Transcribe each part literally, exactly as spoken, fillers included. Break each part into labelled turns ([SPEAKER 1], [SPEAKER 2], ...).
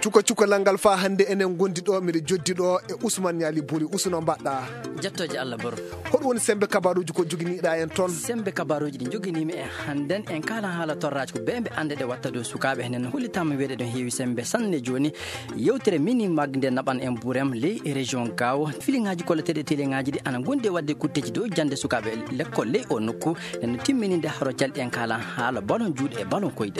[SPEAKER 1] cuka cuka langal fa hande enen gondi ɗo miɗe joddi ɗo e Ousmane Niali Buli. Ousmane mbaɗɗa
[SPEAKER 2] jettoje Allah baro
[SPEAKER 1] hoɗum woni sembe kabaruji ko joginiɗa en toon?
[SPEAKER 2] Sembe kabaruji ɗi joginimi e handen en kala haala torraji ko bembe ande de watta do sukaɓe henen hollitama weɗe ɗon heewi sembe sanne joni yewtere mini magde naɓan en ɓuurem ley région Gao filingaji kolleteɗe téléŋaji ɗi ana gondi wadde kutteji dow jande sukaɓe l'école ley o nokku nen timmininde haro calɗi en kala haala ballon juuɗe e ballon koyɗe.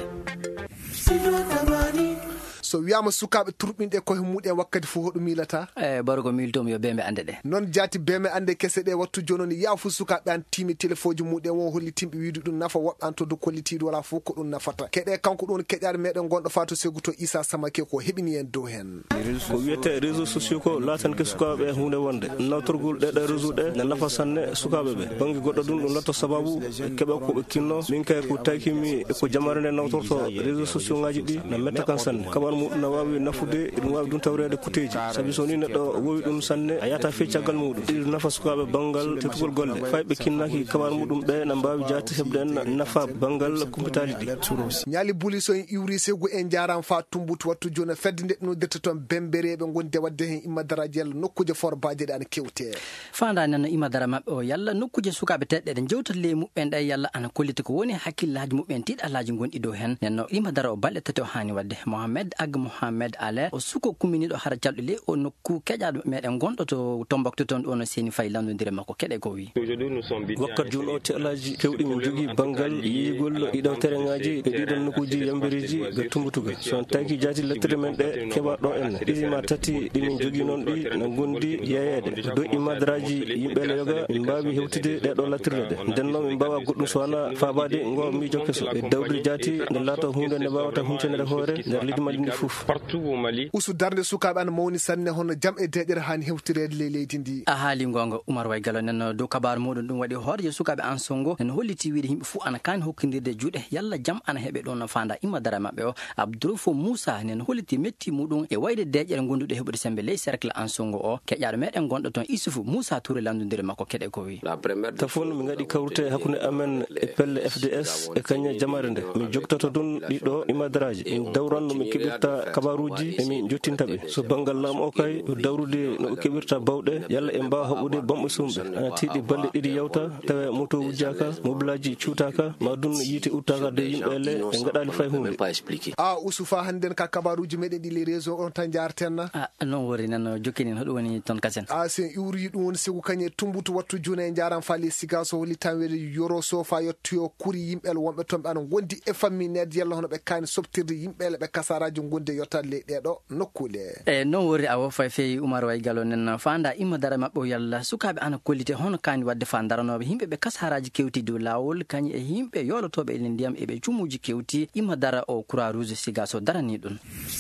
[SPEAKER 1] So wiyama sukaɓe turɓinɗe koye muɗen wakkati fof hoɗum milata
[SPEAKER 2] e barugo miltomi yo bembe ande ɗe
[SPEAKER 1] non jaati bembe ande kese ɗe wattu jononi ya fu sukaɓe an timi téléphone ji muɗen won hollitimɓe wiide ɗum nafa woɓɓe an to do kollitiɗo wala fof ko ɗum nafata keɗe kanko ɗon keƴare meɗen gonɗo fatou Sékou to Issa Samake ko heɓini en dow hen
[SPEAKER 3] ko wiyete réseaux sociaux ko latanke sukaɓe hunde wonde nawtorgol ɗeɗe réseau ɗe ne nafa sanne sukaɓe ɓe banggue goɗɗo ɗum ɗum latto sababu keeɓa koɓe kinno min kay ko takimi ko jamare nde nawtorto réseaux sociaux ngaji ɗi ne metta kan sanne kaɓan muɗum ne wawi nafude ɗum wawi ɗum tawrede kuteji saabi so ni neɗɗo wowi ɗum sanne a yata fe caggal muɗum ɗiɗi nafa sukaɓe banggal tettugol golle fayɓe kinnaki kaɓan muɗum ɓe ne mbawi jati heɓde en nafa banggal kumpitali ɗi.
[SPEAKER 1] Niali Buli so en iwri Sékou en jaram fa tumbutu wattu joni fedde nde no dirta toon bembereɓe gonde wadde hen immadaraji yalla nokkuje forbaji ɗe ana kewte
[SPEAKER 2] fanda nan imadara mabɓe o yalla nokkuje sukaɓe teɗɗe ɗe jewtat le muɓɓen ɗe yalla ana kollita ko woni hakkillaji muɓɓen tiɗalaji gonɗi dow hen nenno imadara o balɗe tati o hani wadde Mohamed Ag Mohamed Ale o suko kuminiɗo hara calɗo le o nokku keƴaɗo meɗen gonɗo to Tombouctou toon ɗo no seni fayi landodire makko keɗe ko wi
[SPEAKER 3] wakkat joni o teelaji kewɗi min jogui banggal yigol ɗiɗawtere ngaji e ɗiɗon nokkuji yambiriji ɓe tumbutuga so taki jati lettere men ɗe keɓa ɗo en ɗiɗima tati ɗimin jogui noon ɗi no gondi yeyede dow imadaraji yimɓele yoga min mbawi hewtide ɗeɗo lattirɗe ɗe nden noon min mbawa goɗɗum so wana fabade ngo miijo keso e dawdi jati nde laata hunde nde wawata huncenere hoore nder leydi Mali ndi foof.
[SPEAKER 1] Usu darde sukaɓe an mawni sanne hono jam e deƴere hani hewtirede le leydi ndi
[SPEAKER 2] a haali gonga Oumar Way Gallo nen dow kabaru muɗum ɗum waɗi hoorje sukaɓe an songo nen holliti wiide yimɓe fou ana kani hokkodirde juuɗe yalla jam ana heeɓe ɗon no fanda imadara mabɓe o Abdourofo Moussa nen holliti metti muɗum e wayde deƴere gonduɗe heɓude sembe ley cercle an songo o keƴaɗo meɗen gonɗo toon Issoufou Moussa Touré landodire makko keɗe ko wi
[SPEAKER 3] tafon min gaɗi kawrute hakkude amen e pelle F D S e kañe jamare nde min jogtoto ɗum ɗiɗo imadaraji min dawranno min keɓirta kabaruji emin jottintaɓe so banggal laamu o kay dawrude no ɓe keɓirta bawɗe yalla e mbawa hoɓude bamɓe sumɓe ana tiiɗi balɗe ɗiɗi yawta tawa moto wujjaka mobilaji cuutaka ma ɗum yiite uttaka de yimɓe le ɓe gaɗali fay hunde
[SPEAKER 1] a Ousoufa handen ka kabaruji meɗen ɗi les réseau on tan jartenna
[SPEAKER 2] a non wori nan jokkini hoɗum woni toon kasen
[SPEAKER 1] a sen iwri ɗum woni Sékou kañe tumbutu wattu joni e jaram faali siga so holli tan wede yoro so fa yettoyo kuri yimɓele wonɓe toon ɓe ana gondi e famille nede yalla hono ɓe kani sobtirde yimɓele ɓe kasaraji gonde yottade ley ɗeɗo nokkule
[SPEAKER 2] e non wori a wofa fewi Oumar Way Gallo nen fanda imadara mabɓe o yalla sukaɓe ana kollite hono kani wadde fa daranoɓe yimɓe ɓe kasaraji kewti dow lawol kañi e yimɓe yolotoɓe e ndiyam eɓe cumuji kewti imadara o Croix Rouge siga so darani ɗum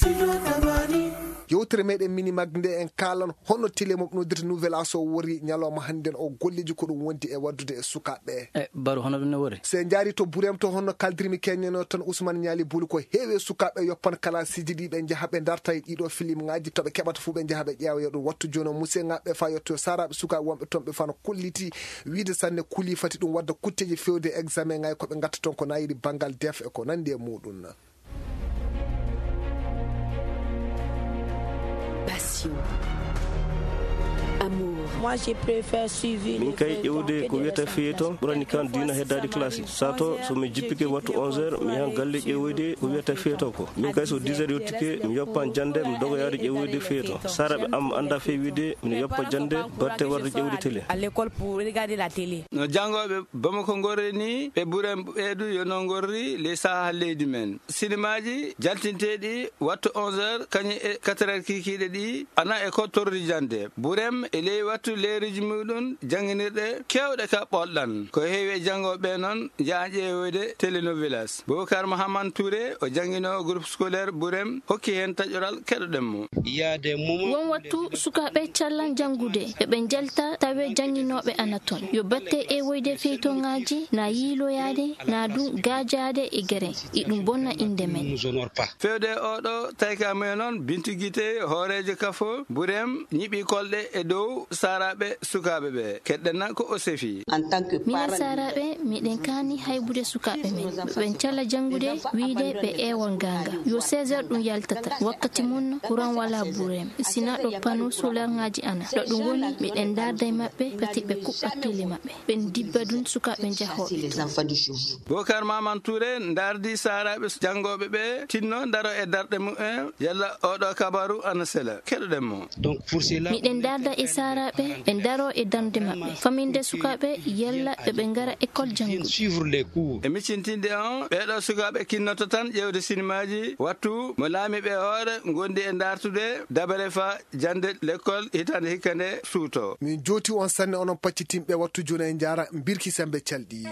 [SPEAKER 1] yewtere meɗen mini magde nde en kalan hono télé mo nodirta nouvelle aso wori ñalawma hannden o golleji ko ɗum wondi e waddude e sukaɓe
[SPEAKER 2] e baru hono ɗum ne wori
[SPEAKER 1] se jaari to Bourem to honno kaldirmi keññeno tan Ousmane Niali Buli ko heewe sukaɓe yoppan kala siji ɗi ɓe jaaha ɓe darta e ɗiɗo film ngaji toɓe keɓata fuu ɓe jaaha ɓe ƴeewa ɗum wattu joni musse ngaɓe fa yettoyo saraɓe sukaɓe wonɓe toon ɓe fano kolliti wiide sanne kuli fati ɗum wadda kutteji fewde examen ngaji koɓe gatta toon ko nayiri banggal def e ko nandi e muɗum
[SPEAKER 4] Passion, amour. Moi, je préfère suivre.
[SPEAKER 3] min kay ƴewde ko wiyata feeto ɓurani kan dina heddade classe sato somi jippike wattu onze heures mi yahan galle ƴeewoyde ko wiyata feeto ko min kay so dix heures yettike mi yoppan jande mi dogoyade ƴeewoyde feeto saraɓe am anda feewide mi yoppa jande batte warde ƴewde télé
[SPEAKER 4] À l'école pour regarder la télé.
[SPEAKER 5] no jangoɓe Bamako gorri ni ɓe ɓuuren ɓeydu yono gorri les saha leydi men sinimaji jaltinteɗi wattu onze heures kañum e quatre heures kikiɗe ɗi ana e ko torri jande ɓuurem e ley wattu leeriji muɗum jangguinirɗe kewɗe ka ɓolɗan ko heewi e jangoɓe noon jaa ƴeewoyde télénovelas Boubacar Mahamane Touré o jangguino groupe scolaire ɓuurem hokki hen taƴoral keɗoɗen mo
[SPEAKER 6] won wattu sukaɓe callan jangude eɓe jalta tawe jangguinoɓe ana toon yo batte ƴeewoyde feytoŋaji na yiiloyade na ɗum gajade e guere iɗum bonna inde men
[SPEAKER 5] fewde oɗo tayka mumen noon Bintou Guité hoorejo kafo Bourem ñiɓi kolɗe e dow sara saraɓe sukaɓe ɓe keɗɗenna ko o sefi.
[SPEAKER 6] minen saraɓe miɗen kani haybude sukaɓe men ɓen calla jangude wiide ɓe ewon ganga yo seize heures ɗum yaltata wakkati mum courant wala burem sina ɗo pano solaire ngaji ana ɗo ɗum woni miɗen darda e maɓɓe pati ɓe kuɓɓa tele maɓɓe ɓen dibba ɗum sukaɓe jahoɓe.
[SPEAKER 5] Bokar Maman Touré dardi saraɓe jangoɓe ɓe tinno daro e darɗe mumen yalla oɗo kabaru ana sela keɗoɗen mo.
[SPEAKER 6] miɗen darda e saraɓe ɓe daro e darde maɓɓe faminde sukaɓe yalla ɓe ɓe gara école jangude
[SPEAKER 5] e miccintinde on ɓeɗo sukaɓe kinnoto tan ƴewde sinimaji wattu mo laami ɓe hoore gondi e dartude dabare fa jande l'école hitande hikka nde suuto.
[SPEAKER 1] min joti on sanne onon paccitinɓe wattu joni e jara birki sembe calɗi.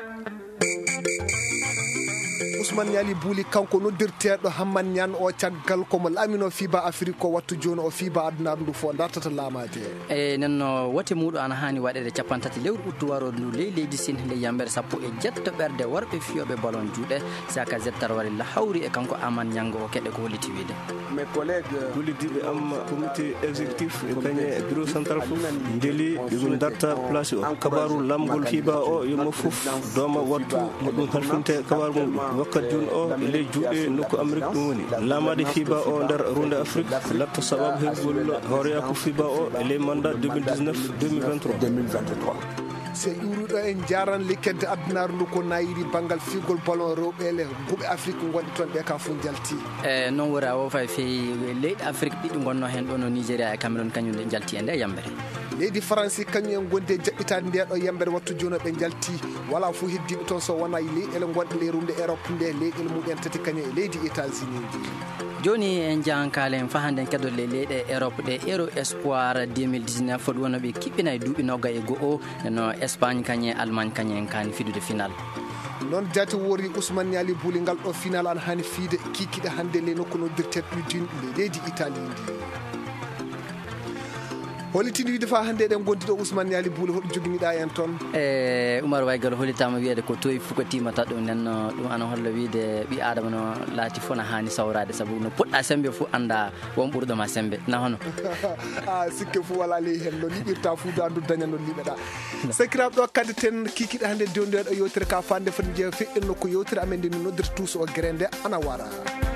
[SPEAKER 1] Ousmane Niali Bouli kanko noddirteɗo Hamman Niane o caggal komo laamino fiba Afrique ko wattu joni o fiba aduna ndu fo dartata laamade
[SPEAKER 2] e nenno wote muɗo ana hani waɗede capantati lewru ɓuttu waro ndu ley leydi Sin le yambere sappo e jetto ɓerde worɓe fiyoɓe ballon juuɗe saka zettar wari la hawri e kanko Aman Niango o keɗe ko holliti wiide
[SPEAKER 3] mes collègues gollidiɓe am comité exécutif e kañe bureau central fof ndeeli yomin darta place o kabaru lamgol fiba o yomo fof dooma wattu mo ɗum halfinte kabaru mum wakkat joni o e ley juuɗe nokku Amérique ɗum woni laamade fiba o nder runde Afrique latta sababu heɓgol horeya ko fiba o e ley mandat deux mille dix-neuf deux mille vingt-trois
[SPEAKER 1] se iwruɗo en jaran likkede addunaru ndu ko nayiri banggal figol ballon rewɓele guɓe Afrique gonɗi toon ɓe ka fof jalti
[SPEAKER 2] e non wori a wo fay feewi leyɗi Afrique ɗiɗi gonno hen ɗo no Nigéria e Cameroun kañum nde jalti e nde yambere
[SPEAKER 1] leydi France kañum en gonde jaɓɓitade ndeɗo yambere wattu joni ɓe jalti wala fof heddiɓe toon so wona leyɗele gonɗe leyrumde Europe nde leyɗele muɗen tati kañum e leydi États-Unis
[SPEAKER 2] joni en jahankalen fahanden keɗolle leyɗe Europe ɗe Euro Espoir deux mille dix-neuf ɗum wonno ɓe kiɓɓina e duuɓi nogga e go'o no Espagne kañe Allemagne kañe en kani fidude final
[SPEAKER 1] noon jati wori Ousmane Niali Bouli ngal ɗo final an hani fiide kikiɗe hande le nokku noddirteɗo ɗin leydi Italie ndi hollitini wiide fa hande eɗen gondi ɗo Ousmane Niali Bouli hoɗo joginiɗa en toon
[SPEAKER 2] e Oumar Waygal hollitama wiyede ko toyi fuko timata ɗum nenno ɗum ana holla wiide ɓi adama no laati fof no hani sawrade saabu no poɗɗa sembe fof anda won ɓurɗoma sembe na hono
[SPEAKER 1] a sikke fof wala ley hen no liɓirta fuu da andu daña no liɓeɗa sakiraɓe ɗo kadde ten kikiɗe hande dondeɗo yewtere ka fande foti jeeya feƴƴen nokku yewtere amen nde no noddirta tous o grende ana wara